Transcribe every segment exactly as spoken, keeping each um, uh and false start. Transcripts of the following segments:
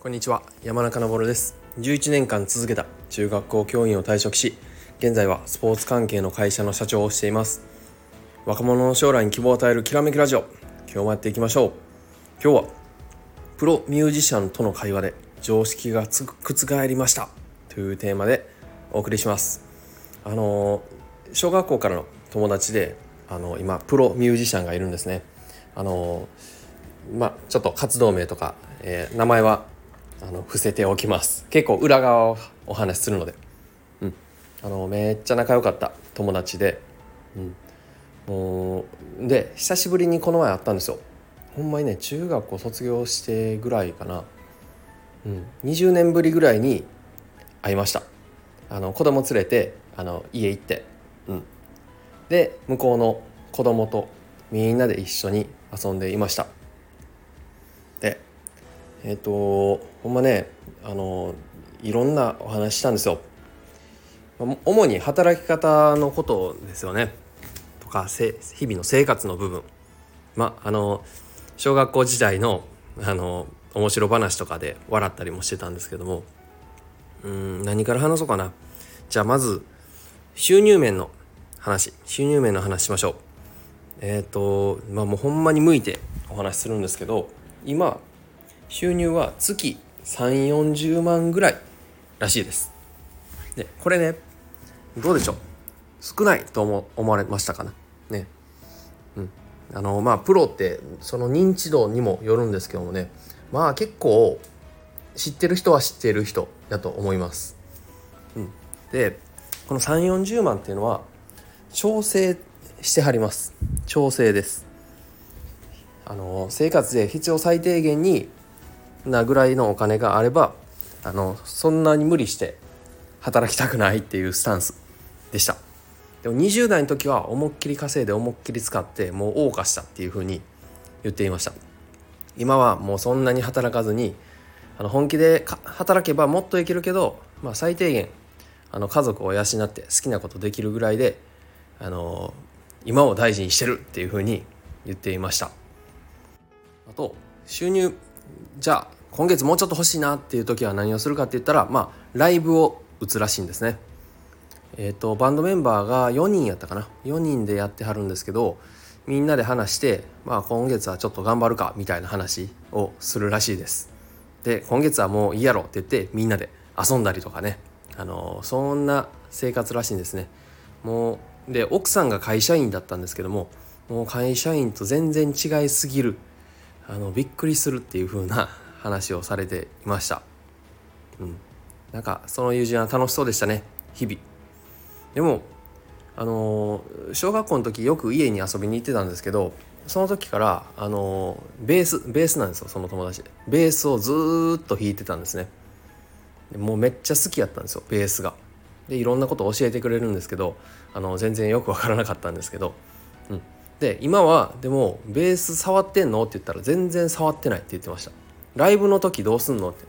こんにちは、山中昇です。じゅういちねんかん続けた中学校教員を退職し、現在はスポーツ関係の会社の社長をしています。若者の将来に希望を与えるきらめきラジオ、今日もやっていきましょう。今日はプロミュージシャンとの会話で常識がつ覆りましたというテーマでお送りします。あの小学校からの友達であの今プロミュージシャンがいるんですね。あのまあちょっと活動名とか、えー、名前はあの伏せておきます。結構裏側をお話しするので、うん、あのめっちゃ仲良かった友達で、うん、もうで久しぶりにこの前会ったんですよ。ほんまにね、中学校卒業してぐらいかな、うん、にじゅうねんぶりぐらいに会いました。あの子供連れてあの家行って、うん、で向こうの子供とみんなで一緒に遊んでいました。でえっ、ー、とほんまね、あのいろんなお話したんですよ。主に働き方のことですよね、とか日々の生活の部分、まあの小学校時代のあの面白話とかで笑ったりもしてたんですけども、うーん何から話そうかな。じゃあまず収入面の話収入面の話しましょう。えっ、ー、とまあもうほんまに向いてお話しするんですけど、今収入は月さんじゅう、よんじゅうまんぐらいらしいです。でこれね、どうでしょう、少ないと思思われましたかなね。うんあのまあプロってその認知度にもよるんですけどもね、まあ結構知ってる人は知ってる人だと思います。うん、でこのさんじゅう、よんじゅうまんっていうのは調整してはります。調整です。あの生活で必要最低限になぐらいのお金があれば、あのそんなに無理して働きたくないっていうスタンスでした。でもにじゅう代の時は思いっきり稼いで思いっきり使ってもう謳歌したっていう風に言っていました。今はもうそんなに働かずに、あの本気で働けばもっといけるけど、まあ、最低限あの家族を養って好きなことできるぐらいで、あの今を大事にしてるっていう風に言っていました。あと収入、じゃあ今月もうちょっと欲しいなっていう時は何をするかって言ったら、まあライブを打つらしいんですね。えーとバンドメンバーがよにんやったかな、よにんでやってはるんですけど、みんなで話して、まあ今月はちょっと頑張るかみたいな話をするらしいです。で今月はもういいやろって言ってみんなで遊んだりとかね、あのー、そんな生活らしいんですね。もうで奥さんが会社員だったんですけども、もう会社員と全然違いすぎる、あのびっくりするっていう風な話をされていました。うん、なんかその友人は楽しそうでしたね、日々。でもあのー、小学校の時よく家に遊びに行ってたんですけど、その時からあのー、ベースベースなんですよ。その友達ベースをずーっと弾いてたんですね。でもうめっちゃ好きやったんですよ、ベースが。でいろんなことを教えてくれるんですけど、あの全然よくわからなかったんですけど、うん、で今はでもベース触ってんのって言ったら全然触ってないって言ってました。ライブの時どうすんのって、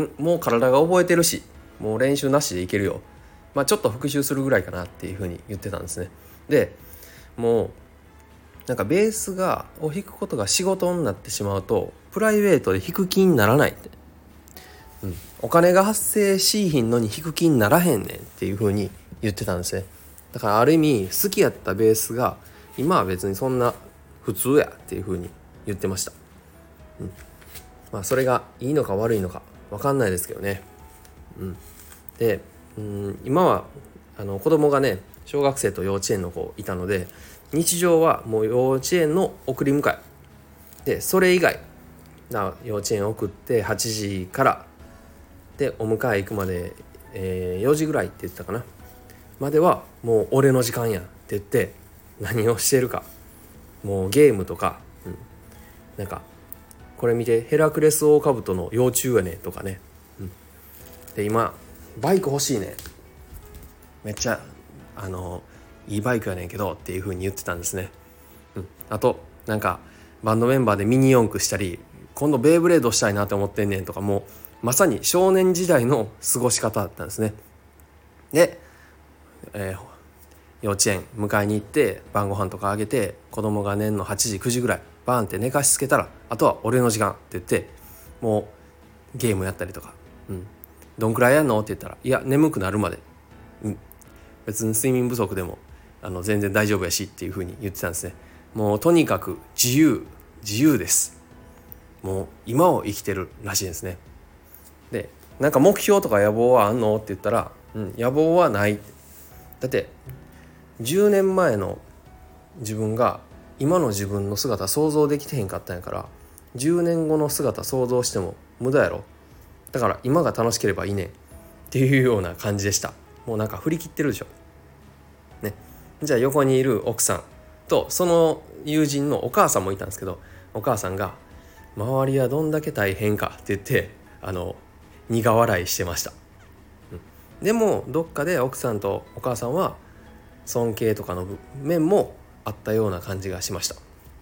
んもう体が覚えてるしもう練習なしでいけるよ、まあちょっと復習するぐらいかなっていうふうに言ってたんですね。でもうなんかベースがを弾くことが仕事になってしまうとプライベートで弾く気にならないって、うん、お金が発生しいひんのに弾く気にならへんねんっていうふうに言ってたんですね。だからある意味好きやったベースが今は別にそんな普通やっていうふうに言ってました。うん、まあそれがいいのか悪いのか分かんないですけどね。うん、でうん今はあの子供がね小学生と幼稚園の子いたので、日常はもう幼稚園の送り迎えで、それ以外な幼稚園送ってはちじからでお迎え行くまで、えー、よじぐらいって言ってたかなまではもう俺の時間やって言って何をしてるか、もうゲームとか、うん、なんかこれ見てヘラクレスオオカブトの幼虫やねとかね、うん、で今バイク欲しいね、めっちゃあのいいバイクやねんけどっていう風に言ってたんですね。うん、あとなんかバンドメンバーでミニ四駆したり今度ベイブレードしたいなって思ってんねんとか、もうまさに少年時代の過ごし方だったんですね。で、えー、幼稚園迎えに行って晩ご飯とかあげて子供が寝んのはちじくじぐらいバーンって寝かしつけたらあとは俺の時間って言って、もうゲームやったりとか、うん、どんくらいやんのって言ったら、いや眠くなるまで、うん、別に睡眠不足でもあの全然大丈夫やしっていう風に言ってたんですね。もうとにかく自由自由です。もう今を生きてるらしいですね。でなんか目標とか野望はあんのって言ったら、うん、野望はない。だってじゅうねんまえの自分が今の自分の姿想像できてへんかったんやから、じゅうねんごの姿想像しても無駄やろ。だから今が楽しければいいねんっていうような感じでした。もうなんか振り切ってるでしょ、ね、じゃあ横にいる奥さんとその友人のお母さんもいたんですけど、お母さんが周りはどんだけ大変かって言ってあの苦笑いしてました、うん、でもどっかで奥さんとお母さんは尊敬とかの面もあったような感じがしました。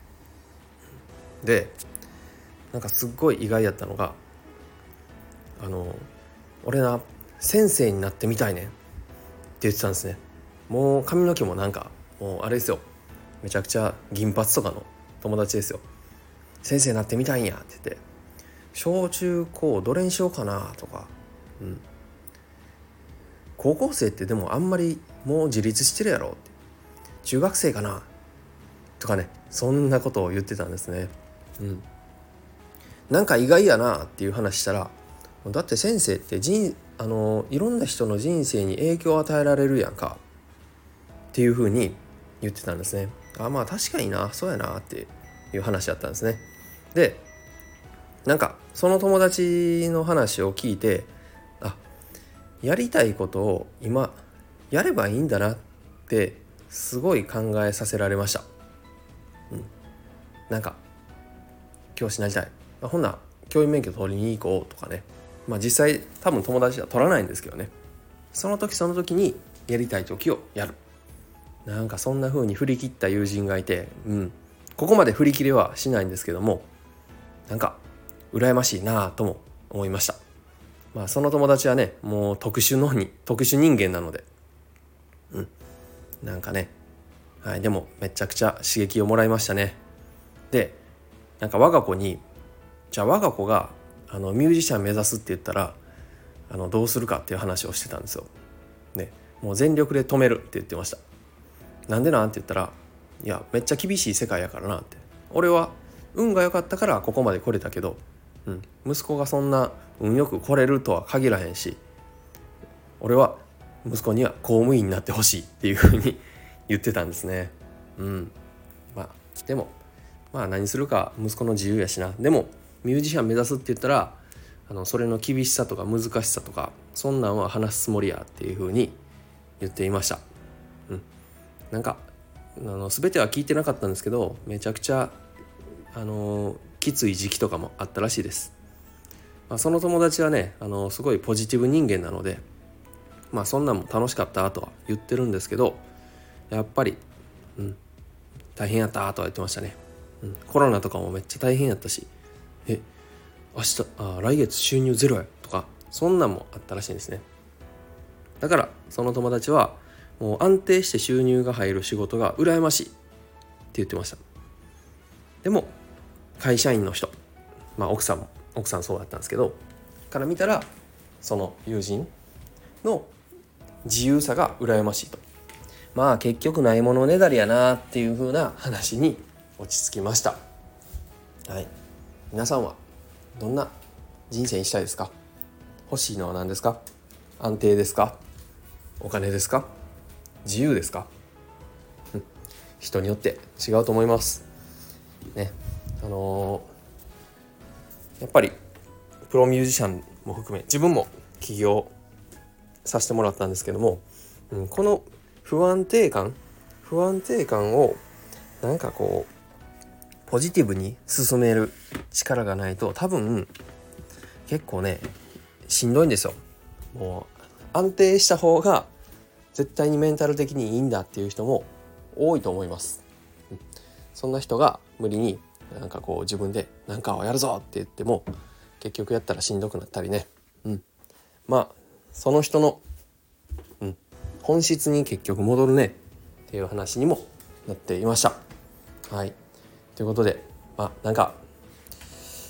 でなんかすっごい意外やったのが、あの俺な先生になってみたいねんって言ってたんですね。もう髪の毛もなんかもうあれですよ、めちゃくちゃ銀髪とかの友達ですよ。先生になってみたいんやって言って、小中高どれにしようかなとか、うん、高校生ってでもあんまりもう自立してるやろって、中学生かなとかね、そんなことを言ってたんですね。うん、なんか意外やなっていう話したら、だって先生って人あのいろんな人の人生に影響を与えられるやんかっていう風に言ってたんですね。あ、まあ確かにな、そうやなっていう話だったんですね。でなんかその友達の話を聞いて、あ、やりたいことを今やればいいんだなってすごい考えさせられました。うん、なんか教師になりたい、まあ、ほんな教員免許取りに行こうとかね、まあ実際多分友達は取らないんですけどね、その時その時にやりたい時をやる。なんかそんな風に振り切った友人がいて、うん、ここまで振り切れはしないんですけども、なんか羨ましいなとも思いました。まあその友達はね、もう特殊のに特殊人間なので、うん、なんかね、はい、でもめちゃくちゃ刺激をもらいましたね。でなんか我が子に、じゃあ我が子があのミュージシャン目指すって言ったらあのどうするかっていう話をしてたんですよ。ね、もう全力で止めるって言ってました。なんでなんって言ったら、いやめっちゃ厳しい世界やからなって、俺は運が良かったからここまで来れたけど、うん、息子がそんな運よく来れるとは限らへんし、俺は息子には公務員になってほしいっていうふうに言ってたんですね。うん、まあでもまあ何するか息子の自由やしな。でもミュージシャン目指すって言ったら、あのそれの厳しさとか難しさとかそんなんは話すつもりやっていうふうに言っていました。うん、なんかあの全ては聞いてなかったんですけど、めちゃくちゃあのきつい時期とかもあったらしいです。まあ、その友達はね、あのすごいポジティブ人間なので、まあそんなんも楽しかったとは言ってるんですけど、やっぱり、うん、大変やったとは言ってましたね。うん、コロナとかもめっちゃ大変やったし、え明日あ来月収入ゼロやとか、そんなんもあったらしいんですね。だからその友達はもう安定して収入が入る仕事が羨ましいって言ってました。でも会社員の人、まあ奥さんも奥さんそうだったんですけどから見たら、その友人の自由さが羨ましいと。まあ結局ないものねだりやなっていう風な話に落ち着きました。はい、皆さんはどんな人生にしたいですか？欲しいのは何ですか？安定ですか？お金ですか？自由ですか？うん、人によって違うと思いますね。あのー、やっぱりプロミュージシャンも含め自分も起業させてもらったんですけども、うん、この不安定感不安定感をなんかこうポジティブに進める力がないと多分結構ねしんどいんですよ。もう安定した方が絶対にメンタル的にいいんだっていう人も多いと思います。うん、そんな人が無理になんかこう自分でなんかをやるぞって言っても結局やったらしんどくなったりね、うん、まあその人の、うん、本質に結局戻るねっていう話にもなっていました。はい、ということで、まあなんか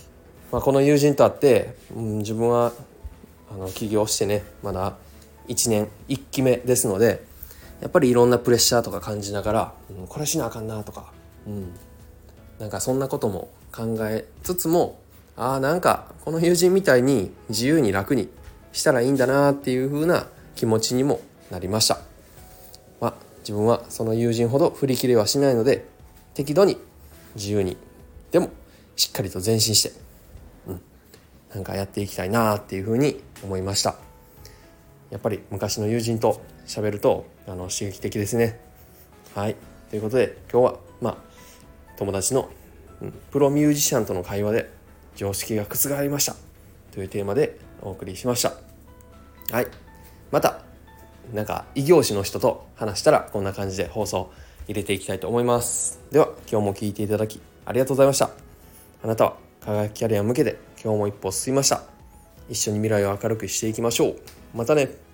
まあ、この友人と会って、うん、自分はあの起業してねまだいちねんいっきめですので、やっぱりいろんなプレッシャーとか感じながら、うん、これしなあかんなとか、うん、なんかそんなことも考えつつも、ああなんかこの友人みたいに自由に楽にしたらいいんだなっていう風な気持ちにもなりました。まあ自分はその友人ほど振り切れはしないので、適度に自由にでもしっかりと前進して、うん、なんかやっていきたいなっていう風に思いました。やっぱり昔の友人と喋るとあの刺激的ですね。はい、ということで今日はまあ友達の、うん、プロミュージシャンとの会話で常識が覆りましたというテーマでお送りしました。はい、またなんか異業種の人と話したらこんな感じで放送入れていきたいと思います。では今日も聞いていただきありがとうございました。あなたは輝きキャリアに向けて今日も一歩進みました。一緒に未来を明るくしていきましょう。またね。